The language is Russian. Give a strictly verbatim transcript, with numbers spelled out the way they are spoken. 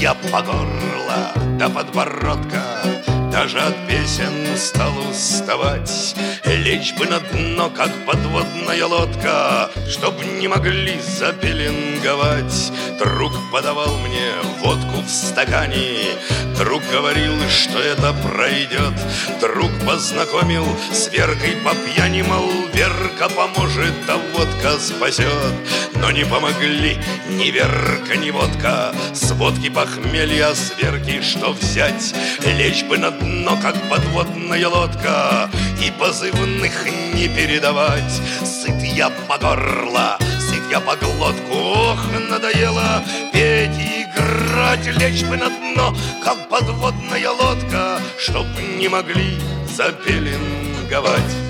я по горло до подбородка, даже от песен стал уставать. Лечь бы на дно, как подводная лодка, чтоб не могли запеленговать. Друг подавал мне водку в стакане, друг говорил, что это пройдет. Друг познакомил с Веркой по пьяни, мол, Верка поможет, а водка спасет. Но не помогли ни Верка, ни водка. С водки похмелья, с Верки что взять? Лечь бы на дно, как подводная лодка, и позывных не передавать. Сыт я по горло, сыт я по глотку, ох, надоело петь и играть. Лечь бы на дно, как подводная лодка, чтоб не могли запеленговать.